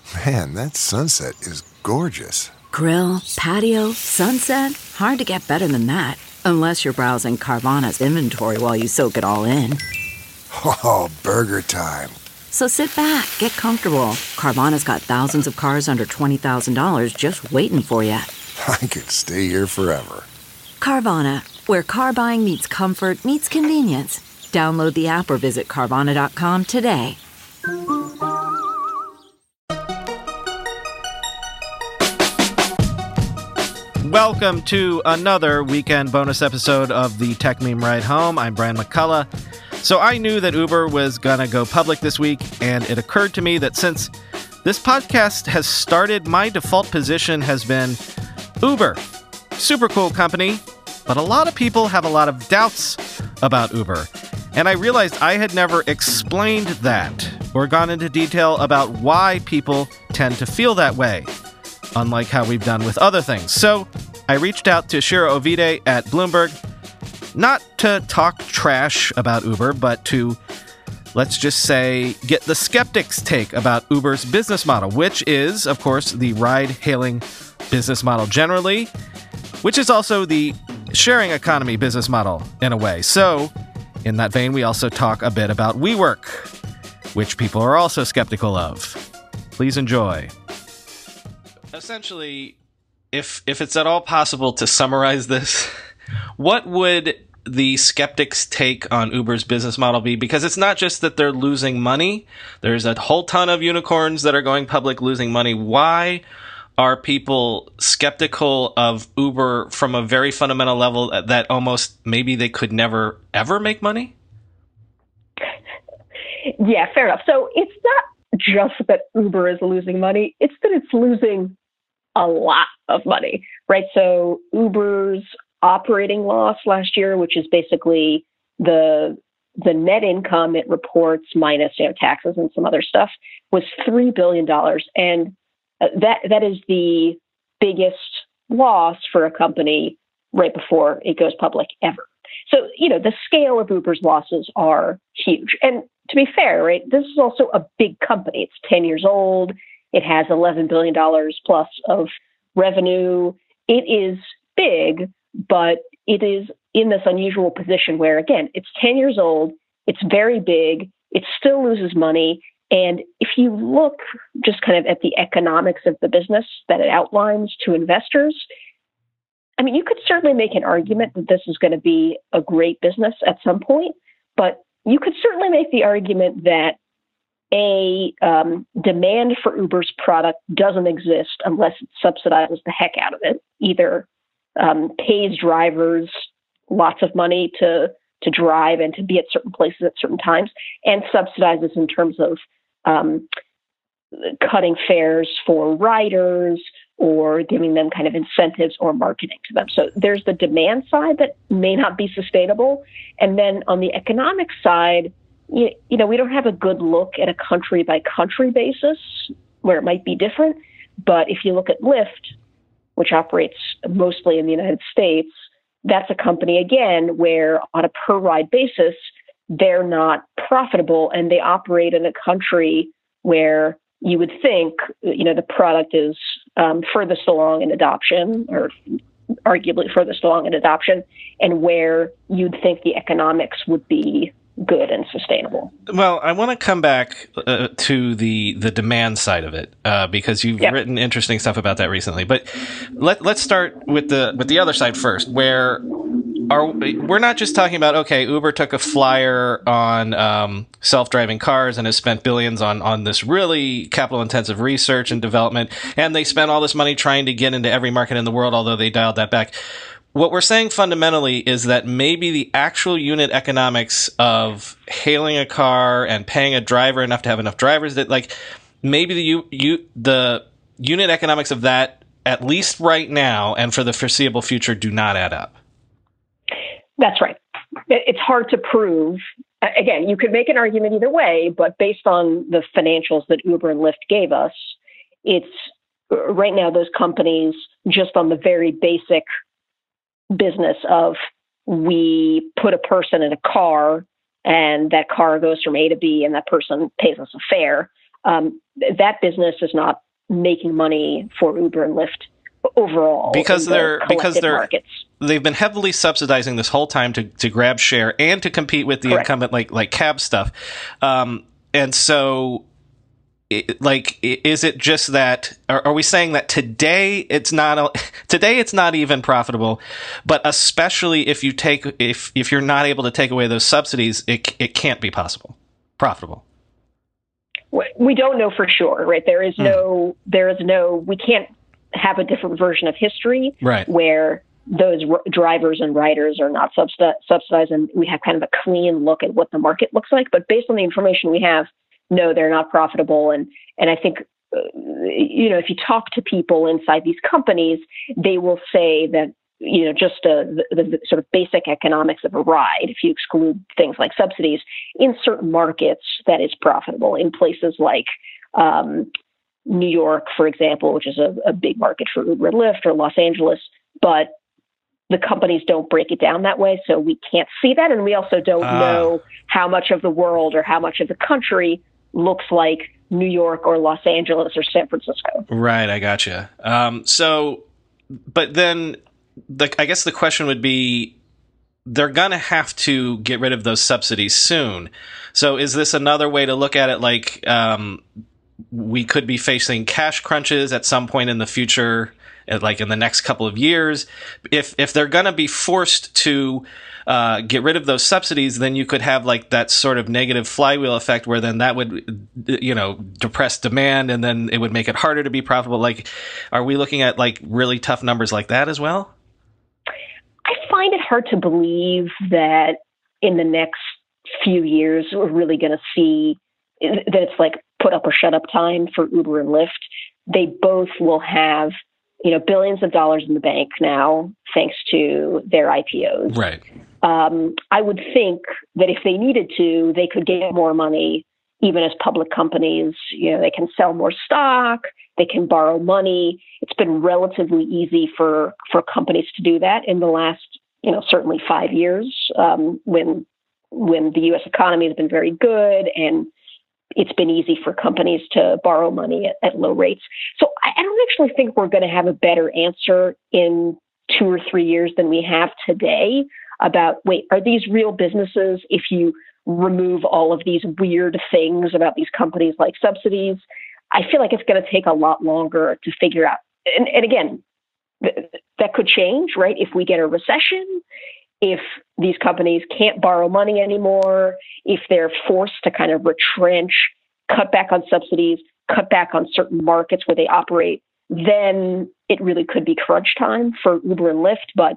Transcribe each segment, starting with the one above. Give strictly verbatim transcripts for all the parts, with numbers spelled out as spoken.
Man, that sunset is gorgeous. Grill, patio, sunset. Hard to get better than that. Unless you're browsing Carvana's inventory while you soak it all in. Oh, burger time. So sit back, get comfortable. Carvana's got thousands of cars under twenty thousand dollars just waiting for you. I could stay here forever. Carvana, where car buying meets comfort, meets convenience. Download the app or visit Carvana dot com today. Welcome to another weekend bonus episode of the Tech Meme Ride Home. I'm Brian McCullough. So I knew that Uber was going to go public this week, and it occurred to me that since this podcast has started, my default position has been Uber. Super cool company, but a lot of people have a lot of doubts about Uber. And I realized I had never explained that or gone into detail about why people tend to feel that way, unlike how we've done with other things. So I reached out to Shira Ovide at Bloomberg, not to talk trash about Uber, but to, let's just say, get the skeptics' take about Uber's business model, which is, of course, the ride-hailing business model generally, which is also the sharing economy business model in a way. So, in that vein, we also talk a bit about WeWork, which people are also skeptical of. Please enjoy. Essentially, if if it's at all possible to summarize this, what would the skeptics' take on Uber's business model be? Because it's not just that they're losing money. There's a whole ton of unicorns that are going public losing money. Why are people skeptical of Uber from a very fundamental level that almost maybe they could never, ever make money? Yeah, fair enough. So it's not just that Uber is losing money. It's that it's losing a lot of money, right? So Uber's operating loss last year, which is basically the the net income it reports minus, you know, taxes and some other stuff, was three billion dollars. And that that is the biggest loss for a company right before it goes public ever. So, you know, the scale of Uber's losses are huge. And to be fair, right, this is also a big company. It's ten years old. It has eleven billion dollars plus of revenue. It is big, but it is in this unusual position where, again, it's ten years old. It's very big. It still loses money. And if you look just kind of at the economics of the business that it outlines to investors, I mean, you could certainly make an argument that this is going to be a great business at some point, but you could certainly make the argument that a um, demand for Uber's product doesn't exist unless it subsidizes the heck out of it, either um, pays drivers lots of money to to drive and to be at certain places at certain times, and subsidizes in terms of um, cutting fares for riders or giving them kind of incentives or marketing to them. So there's the demand side that may not be sustainable. And then on the economic side, you, you know, we don't have a good look at a country by country basis where it might be different. But if you look at Lyft, which operates mostly in the United States, that's a company, again, where on a per ride basis, they're not profitable, and they operate in a country where you would think, you know, the product is um, furthest along in adoption, or arguably furthest along in adoption, and where you'd think the economics would be good and sustainable. Well, I want to come back uh, to the the demand side of it uh, because you've yep. written interesting stuff about that recently. But let let's start with the with the other side first, where are we're not just talking about, okay, Uber took a flyer on um, self-driving cars and has spent billions on on this really capital-intensive research and development, and they spent all this money trying to get into every market in the world, although they dialed that back. What we're saying fundamentally is that maybe the actual unit economics of hailing a car and paying a driver enough to have enough drivers, that like maybe the you, you the unit economics of that, at least right now and for the foreseeable future, do not add up. That's right. It's hard to prove. Again, you could make an argument either way, but based on the financials that Uber and Lyft gave us, it's right now those companies, just on the very basic business of we put a person in a car and that car goes from A to B and that person pays us a fare, um, that business is not making money for Uber and Lyft overall because they're the because they're markets. They've been heavily subsidizing this whole time to, to grab share and to compete with the Correct. incumbent like like cab stuff, um, and so it, like is it just that are, are we saying that today it's not today it's not even profitable, but especially if you take if if you're not able to take away those subsidies, it it can't be possible profitable. We don't know for sure, right? There is no, there is no, we can't have a different version of history right. where those r- drivers and riders are not subsidi- subsidized and we have kind of a clean look at what the market looks like. But based on the information we have, no, they're not profitable. And, and I think, uh, you know, if you talk to people inside these companies, they will say that, you know, just uh, the, the sort of basic economics of a ride, if you exclude things like subsidies, in certain markets that is profitable. In places like um, New York, for example, which is a, a big market for Uber and Lyft, or Los Angeles, but the companies don't break it down that way, so we can't see that. And we also don't uh. know how much of the world or how much of the country looks like New York or Los Angeles or San Francisco. Right, I gotcha. Um, so, but then... The, I guess the question would be, they're going to have to get rid of those subsidies soon. So is this another way to look at it like um, we could be facing cash crunches at some point in the future, like in the next couple of years? If if they're going to be forced to uh, get rid of those subsidies, then you could have like that sort of negative flywheel effect where then that would, you know, depress demand and then it would make it harder to be profitable. Like, are we looking at like really tough numbers like that as well? I find it hard to believe that in the next few years, we're really going to see that it's like put up or shut up time for Uber and Lyft. They both will have, you know, billions of dollars in the bank now, thanks to their I P Os. Right. Um, I would think that if they needed to, they could get more money, even as public companies. You know, they can sell more stock, they can borrow money. It's been relatively easy for, for companies to do that in the last, you know, certainly five years, um, when when the U S economy has been very good and it's been easy for companies to borrow money at, at low rates. So I, I don't actually think we're going to have a better answer in two or three years than we have today about, wait, are these real businesses if you remove all of these weird things about these companies like subsidies? I feel like it's going to take a lot longer to figure out. And, and again, th- that could change, right? If we get a recession, if these companies can't borrow money anymore, if they're forced to kind of retrench, cut back on subsidies, cut back on certain markets where they operate, then it really could be crunch time for Uber and Lyft. But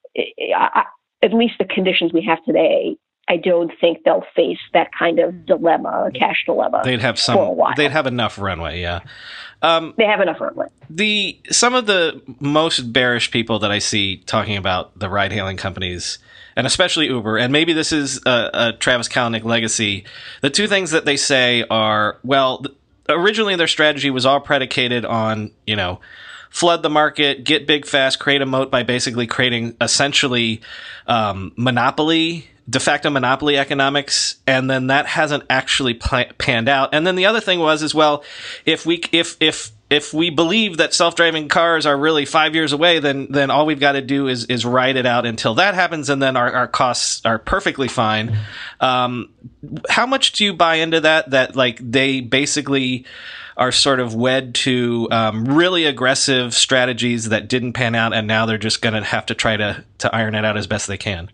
I, at least the conditions we have today, I don't think they'll face that kind of dilemma, cash dilemma. They'd have some. For a while. They'd have enough runway. Yeah, um, they have enough runway. The some of the most bearish people that I see talking about the ride-hailing companies, and especially Uber, and maybe this is a, a Travis Kalanick legacy. The two things that they say are, well, originally their strategy was all predicated on, you know, flood the market, get big fast, create a moat by basically creating essentially um, monopoly. de facto monopoly economics, and then that hasn't actually pl- panned out. And then the other thing was as well, if we if if if we believe that self-driving cars are really five years away, then then all we've got to do is is ride it out until that happens, and then our, our costs are perfectly fine. Um, how much do you buy into that? That like they basically are sort of wed to um, really aggressive strategies that didn't pan out, and now they're just going to have to try to to iron it out as best they can.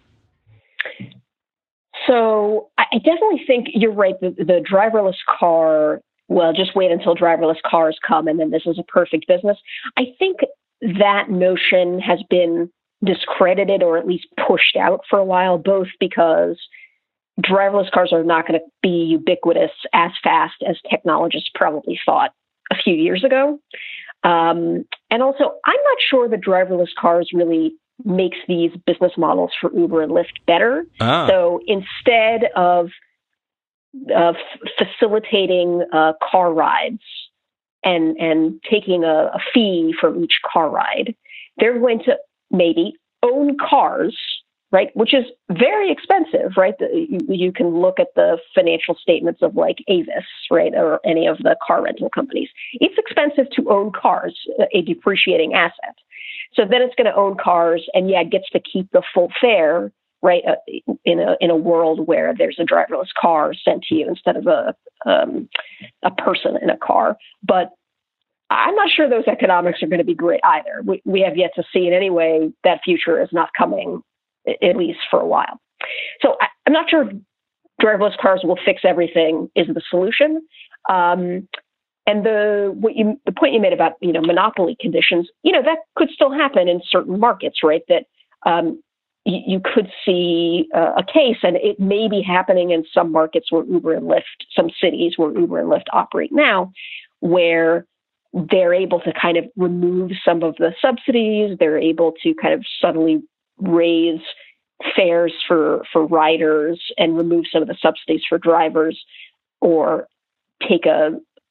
So I definitely think you're right. The, the driverless car, well, just wait until driverless cars come and then this is a perfect business. I think that notion has been discredited or at least pushed out for a while, both because driverless cars are not going to be ubiquitous as fast as technologists probably thought a few years ago. Um, and also, I'm not sure that driverless cars really makes these business models for Uber and Lyft better. Ah. So instead of, of facilitating uh, car rides and, and taking a, a fee from each car ride, they're going to maybe own cars, right? Which is very expensive, right? You, you can look at the financial statements of like Avis, right? Or any of the car rental companies. It's expensive to own cars, a depreciating asset. So then it's going to own cars and yeah, it gets to keep the full fare, right? Uh, in a, in a world where there's a driverless car sent to you instead of a, um, a person in a car. But I'm not sure those economics are going to be great either. We, we have yet to see it anyway. That future is not coming, at least for a while. So I, I'm not sure if driverless cars will fix everything is the solution. Um, and the what you the point you made about you know monopoly conditions, you know that could still happen in certain markets, right? That um, you, you could see uh, a case, and it may be happening in some markets where Uber and Lyft, some cities where Uber and Lyft operate now, where they're able to kind of remove some of the subsidies. They're able to kind of suddenly raise fares for, for riders and remove some of the subsidies for drivers, or take a,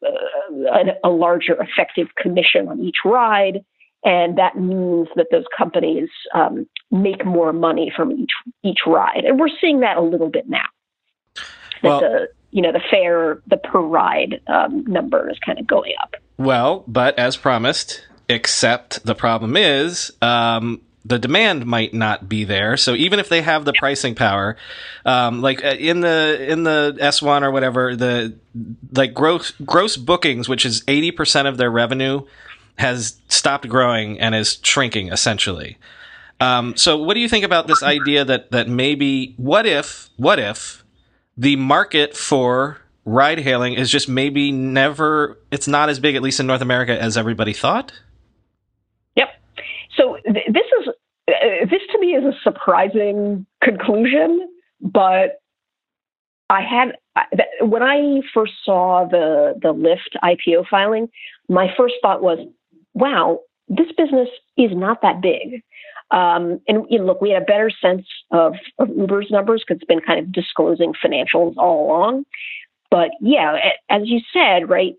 a, a larger effective commission on each ride. And that means that those companies um, make more money from each each ride. And we're seeing that a little bit now. Well, that the, you know, the fare, the per ride um, number is kind of going up. Well, but as promised, except the problem is um, the demand might not be there. So even if they have the pricing power, um, like in the in the S one or whatever, the like gross gross bookings, which is eighty percent of their revenue, has stopped growing and is shrinking essentially. Um, so what do you think about this idea that that maybe what if what if the market for ride hailing is just maybe never, it's not as big, at least in North America, as everybody thought? Yep. So th- this is, uh, this to me is a surprising conclusion, but I had, I, th- when I first saw the, the Lyft I P O filing, my first thought was, wow, this business is not that big. Um, and you know, look, we had a better sense of, of Uber's numbers because it's been kind of disclosing financials all along. But yeah, as you said, right,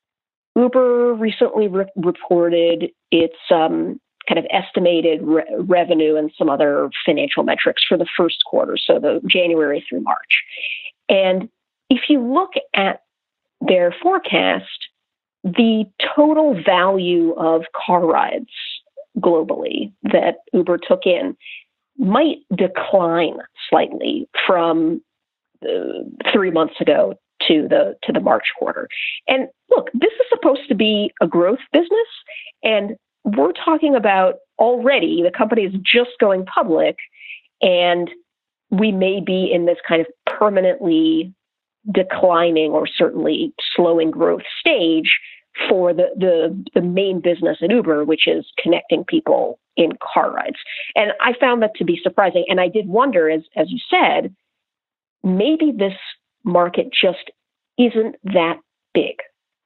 Uber recently re- reported its um, kind of estimated re- revenue and some other financial metrics for the first quarter, so the January through March. And if you look at their forecast, the total value of car rides globally that Uber took in might decline slightly from uh, three months ago to the to the March quarter. And look, this is supposed to be a growth business, and we're talking about already the company is just going public, and we may be in this kind of permanently declining or certainly slowing growth stage for the, the, the main business at Uber, which is connecting people in car rides. And I found that to be surprising. And I did wonder, as, as you said, maybe this market just isn't that big.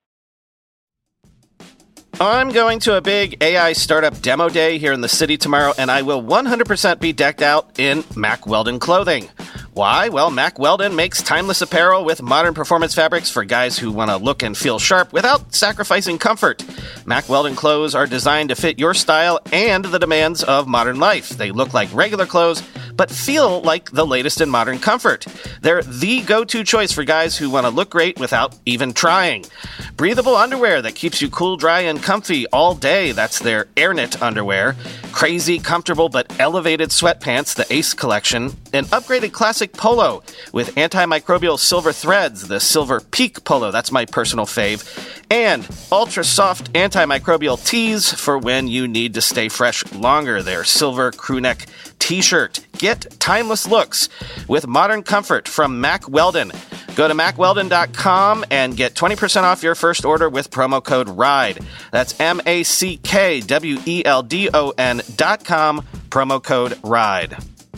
I'm going to a big A I startup demo day here in the city tomorrow, and I will one hundred percent be decked out in Mack Weldon clothing. Why? Well, Mack Weldon makes timeless apparel with modern performance fabrics for guys who want to look and feel sharp without sacrificing comfort. Mack Weldon clothes are designed to fit your style and the demands of modern life. They look like regular clothes, but feel like the latest in modern comfort. They're the go-to choice for guys who want to look great without even trying. Breathable underwear that keeps you cool, dry, and comfy all day. That's their AirKnit underwear. Crazy, comfortable, but elevated sweatpants, the Ace collection. An upgraded classic polo with antimicrobial silver threads, the Silver Peak polo. That's my personal fave. And ultra soft antimicrobial tees for when you need to stay fresh longer. Their silver crewneck t-shirt. Get timeless looks with modern comfort from Mack Weldon. Go to mack weldon dot com and get twenty percent off your first order with promo code RIDE. That's M A C K W E L D O N dot com, promo code RIDE.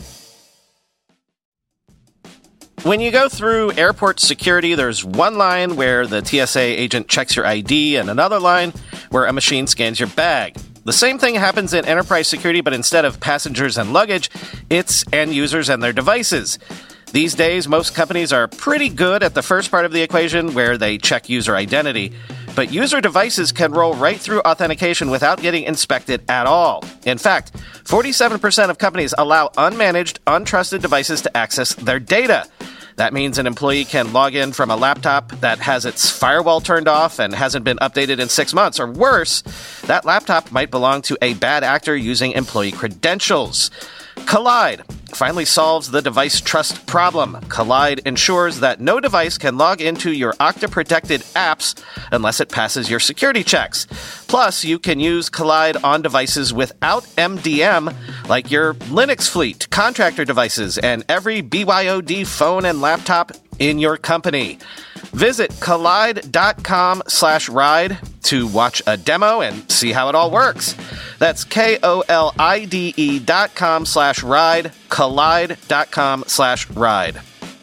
When you go through airport security, there's one line where the T S A agent checks your I D and another line where a machine scans your bag. The same thing happens in enterprise security, but instead of passengers and luggage, it's end users and their devices. These days, most companies are pretty good at the first part of the equation where they check user identity. but user devices can roll right through authentication without getting inspected at all. In fact, forty-seven percent of companies allow unmanaged, untrusted devices to access their data. That means an employee can log in from a laptop that has its firewall turned off and hasn't been updated in six months, or worse, that laptop might belong to a bad actor using employee credentials. Kolide finally solves the device trust problem. Kolide ensures that no device can log into your Okta-protected apps unless it passes your security checks. Plus, you can use Kolide on devices without M D M, like your Linux fleet, contractor devices, and every B Y O D phone and laptop in your company. Visit kolide.com slash ride to watch a demo and see how it all works. That's K-O-L-I-D-E dot com slash ride, kolide.com slash ride.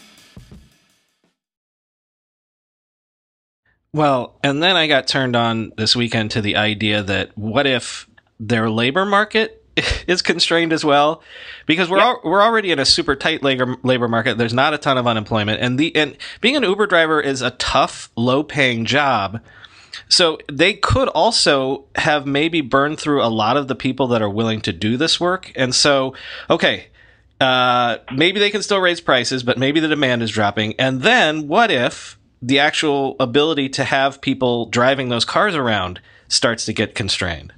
Well, and then I got turned on this weekend to the idea that what if their labor market is constrained as well, because we're yep. al- we're already in a super tight labor labor market. There's not a ton of unemployment, and the and being an Uber driver is a tough, low paying job. So they could also have maybe burned through a lot of the people that are willing to do this work. And so, okay, uh, maybe they can still raise prices, but maybe the demand is dropping. And then what if the actual ability to have people driving those cars around starts to get constrained?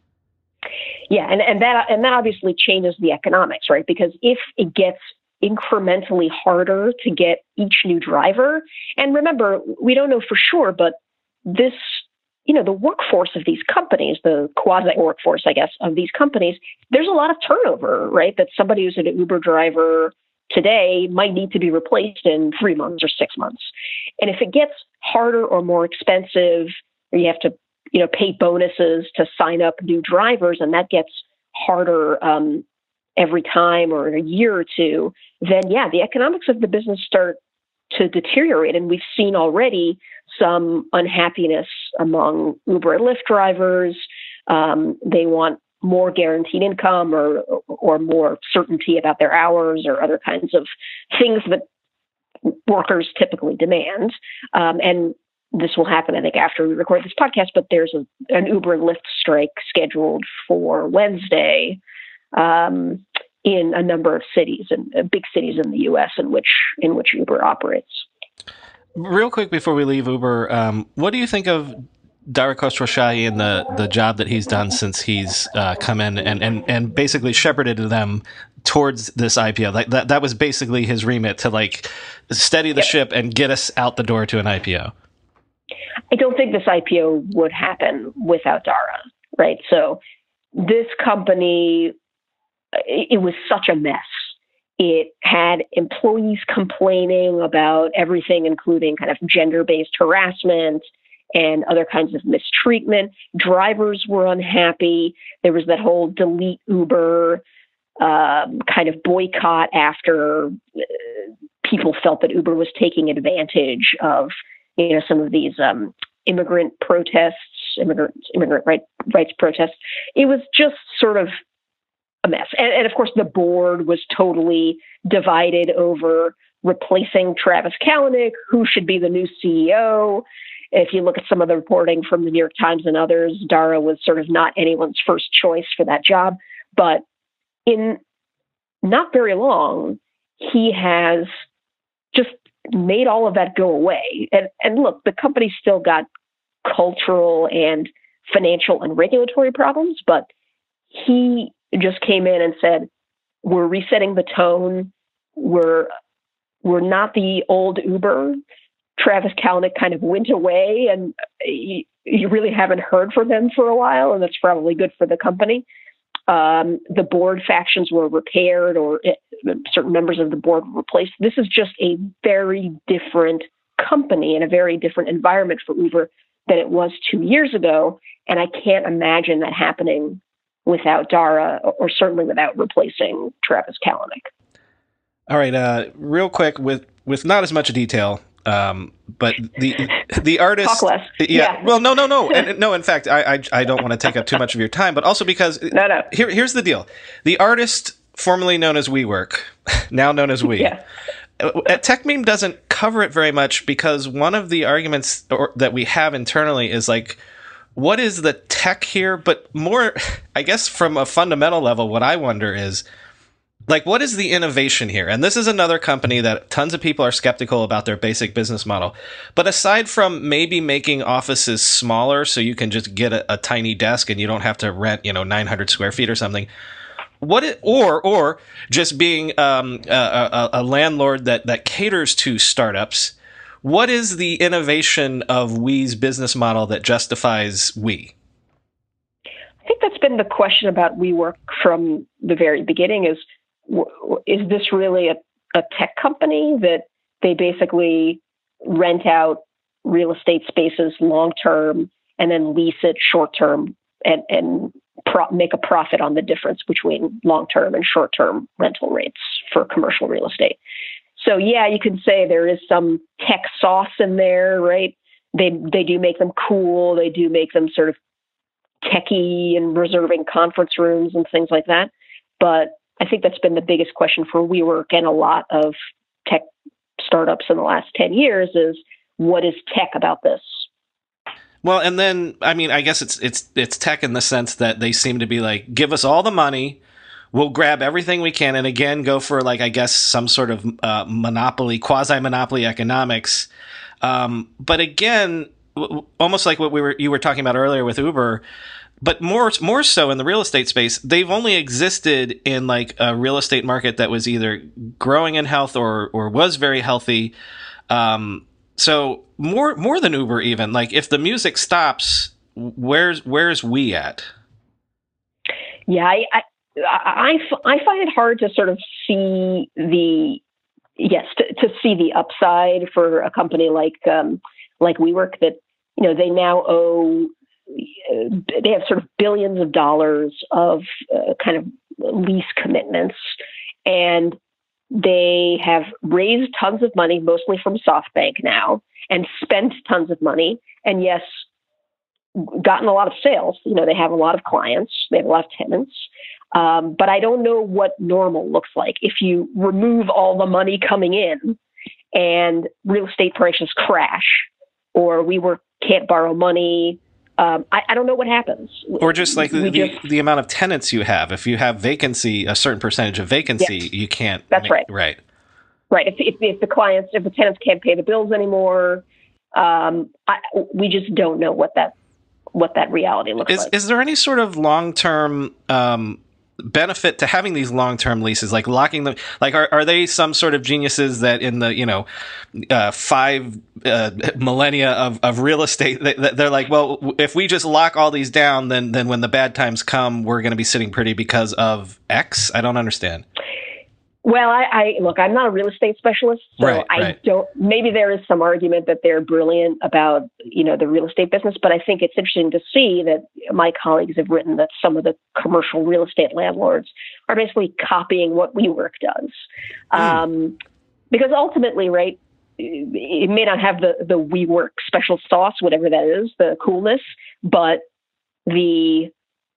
Yeah, and, and that and that obviously changes the economics, right? Because if it gets incrementally harder to get each new driver, and remember, we don't know for sure, but this, you know, the workforce of these companies, the quasi workforce, I guess, of these companies, there's a lot of turnover, right? That somebody who's an Uber driver today might need to be replaced in three months or six months. And if it gets harder or more expensive, or you have to you know, pay bonuses to sign up new drivers, and that gets harder um, every time or in a year or two, then yeah, the economics of the business start to deteriorate. And we've seen already some unhappiness among Uber and Lyft drivers. Um, they want more guaranteed income or or more certainty about their hours or other kinds of things that workers typically demand. Um, and this will happen, I think, after we record this podcast, but there's a, an Uber and Lyft strike scheduled for Wednesday um, in a number of cities and uh, big cities in the U S in which in which Uber operates. Real quick before we leave Uber, um, what do you think of Dara Khosrowshahi and the, the job that he's done since he's uh, come in and, and, and basically shepherded them towards this I P O? Like that that was basically his remit, to like steady the yep. ship and get us out the door to an I P O. I don't think this I P O would happen without Dara, right? So this company, it was such a mess. It had employees complaining about everything, including kind of gender-based harassment and other kinds of mistreatment. Drivers were unhappy. There was that whole delete Uber um, kind of boycott after uh, people felt that Uber was taking advantage of you know, some of these um, immigrant protests, immigrant immigrant right, rights protests. It was just sort of a mess. And, and of course, the board was totally divided over replacing Travis Kalanick, who should be the new C E O. If you look at some of the reporting from the New York Times and others, Dara was sort of not anyone's first choice for that job. But in not very long, he has just made all of that go away. And, and look, the company still got cultural and financial and regulatory problems, but he just came in and said, we're resetting the tone. We're, we're not the old Uber. Travis Kalanick kind of went away, and you, you really haven't heard from him for a while, and that's probably good for the company. Um, the board factions were repaired, or it, certain members of the board were replaced. This is just a very different company and a very different environment for Uber than it was two years ago. And I can't imagine that happening without Dara, or certainly without replacing Travis Kalanick. All right, uh, real quick, with, with not as much detail, um, but the the artist. Talk less. Yeah, yeah. Well, no, no, no, and, no. In fact, I, I I don't want to take up too much of your time, but also because no, no. Here, here's the deal: the artist formerly known as WeWork, now known as We, yeah. TechMeme doesn't cover it very much because one of the arguments or, that we have internally is like, what is the tech here? But more, I guess, from a fundamental level, what I wonder is, like, what is the innovation here? And this is another company that tons of people are skeptical about their basic business model. But aside from maybe making offices smaller so you can just get a, a tiny desk and you don't have to rent, you know, nine hundred square feet or something, what it, or or just being um, a, a, a landlord that, that caters to startups, what is the innovation of We's business model that justifies We? I think that's been the question about WeWork from the very beginning is, is this really a, a tech company that they basically rent out real estate spaces long-term and then lease it short-term and, and pro- make a profit on the difference between long-term and short-term rental rates for commercial real estate? So yeah, you could say there is some tech sauce in there, right? They they do make them cool. They do make them sort of techie and reserving conference rooms and things like that. But I think that's been the biggest question for WeWork and a lot of tech startups in the last ten years is, what is tech about this? Well, and then, I mean, I guess it's it's it's tech in the sense that they seem to be like, give us all the money, we'll grab everything we can, and again, go for, like, I guess, some sort of uh, monopoly, quasi-monopoly economics. Um, but again, w- almost like what we were you were talking about earlier with Uber, but more more so in the real estate space, they've only existed in like a real estate market that was either growing in health or or was very healthy. Um, so more more than Uber, even like if the music stops, where's where's We at? Yeah, I I, I, I find it hard to sort of see the yes to, to see the upside for a company like um, like WeWork that, you know, they now owe. They have sort of billions of dollars of uh, kind of lease commitments, and they have raised tons of money, mostly from SoftBank now, and spent tons of money. And yes, gotten a lot of sales. You know, they have a lot of clients, they have a lot of tenants. Um, but I don't know what normal looks like if you remove all the money coming in and real estate prices crash, or WeWork can't borrow money. Um, I, I don't know what happens. Or just like the, just, the, the amount of tenants you have. If you have vacancy, a certain percentage of vacancy, yes, you can't. That's make, right. Right. Right. If, if, if the clients, if the tenants can't pay the bills anymore, um, I, we just don't know what that what that reality looks is, like. Is there any sort of long-term um, benefit to having these long-term leases, like locking them? Like, are, are they some sort of geniuses that in the, you know, uh, five uh, millennia of, of real estate, they, they're like, well, if we just lock all these down, then then when the bad times come, we're going to be sitting pretty because of X? I don't understand. Well, I, I look, I'm not a real estate specialist, so right, I right. don't, maybe there is some argument that they're brilliant about, you know, the real estate business, but I think it's interesting to see that my colleagues have written that some of the commercial real estate landlords are basically copying what WeWork does. Mm. Um, because ultimately, right, it may not have the, the WeWork special sauce, whatever that is, the coolness, but the,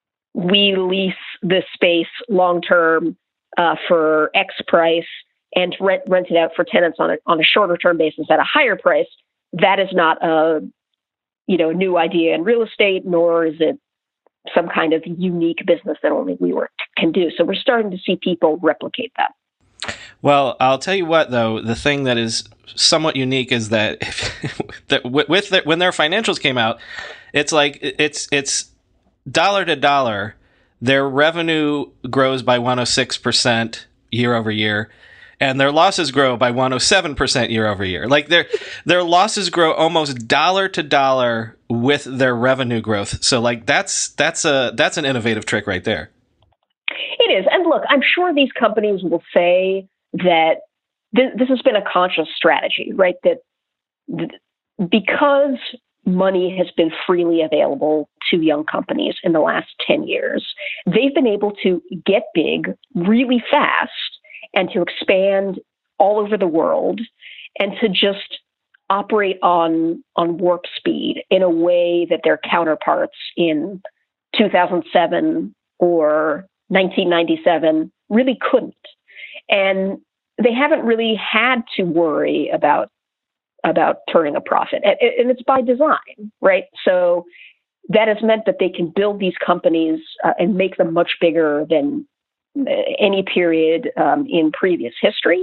we lease this space long-term, Uh, for X price and rent rent it out for tenants on a on a shorter term basis at a higher price. That is not a you know new idea in real estate, nor is it some kind of unique business that only WeWork can do. So we're starting to see people replicate that. Well, I'll tell you what, though, the thing that is somewhat unique is that, if, that with the, when their financials came out, it's like it's it's dollar to dollar. Their revenue grows by one hundred six percent year over year, and their losses grow by one hundred seven percent year over year. Like their their losses grow almost dollar to dollar with their revenue growth. So like that's that's a that's an innovative trick right there. It is. And look, I'm sure these companies will say that th- this has been a conscious strategy, right? That th- because money has been freely available to young companies in the last ten years. They've been able to get big really fast and to expand all over the world and to just operate on, on warp speed in a way that their counterparts in two thousand seven or nineteen ninety-seven really couldn't. And they haven't really had to worry about about turning a profit, and, and it's by design, right? So that has meant that they can build these companies uh, and make them much bigger than any period um, in previous history.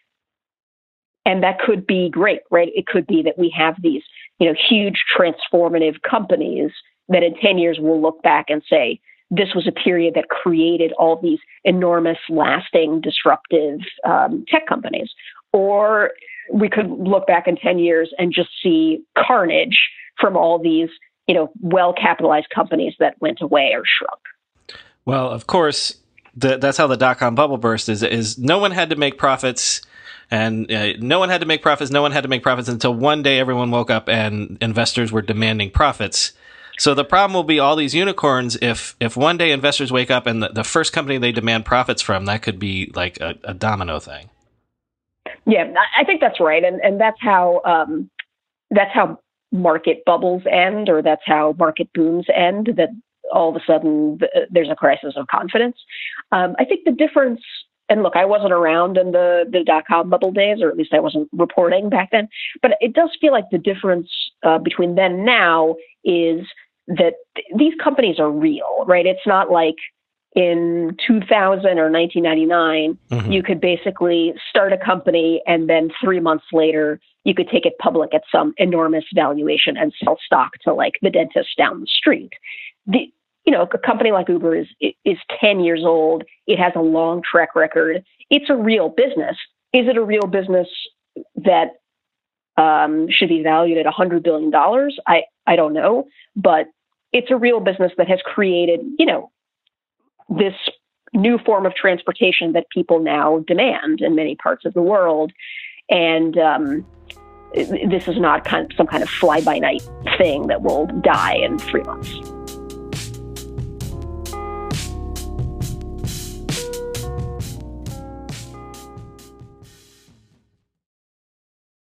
And that could be great, right? It could be that we have these, you know, huge transformative companies that in ten years we'll look back and say, this was a period that created all these enormous, lasting, disruptive um, tech companies. Or we could look back in ten years and just see carnage from all these, you know, well-capitalized companies that went away or shrunk. Well, of course, the, that's how the dot-com bubble burst is, is no one had to make profits. And uh, no one had to make profits. No one had to make profits until one day everyone woke up and investors were demanding profits. So the problem will be all these unicorns. If if one day investors wake up and the, the first company they demand profits from, that could be like a, a domino thing. Yeah, I think that's right, and and that's how um, that's how market bubbles end, or that's how market booms end. That all of a sudden th- there's a crisis of confidence. Um, I think the difference. And look, I wasn't around in the, the dot-com bubble days, or at least I wasn't reporting back then. But it does feel like the difference uh, between then and now is that th- these companies are real, right? It's not like in two thousand or nineteen ninety-nine, mm-hmm. you could basically start a company and then three months later, you could take it public at some enormous valuation and sell stock to like the dentist down the street. The, You know, a company like Uber is is ten years old. It has a long track record. It's a real business. Is it a real business that um, should be valued at one hundred billion dollars? I, I don't know. But it's a real business that has created, you know, this new form of transportation that people now demand in many parts of the world. And um, this is not kind of some kind of fly-by-night thing that will die in three months.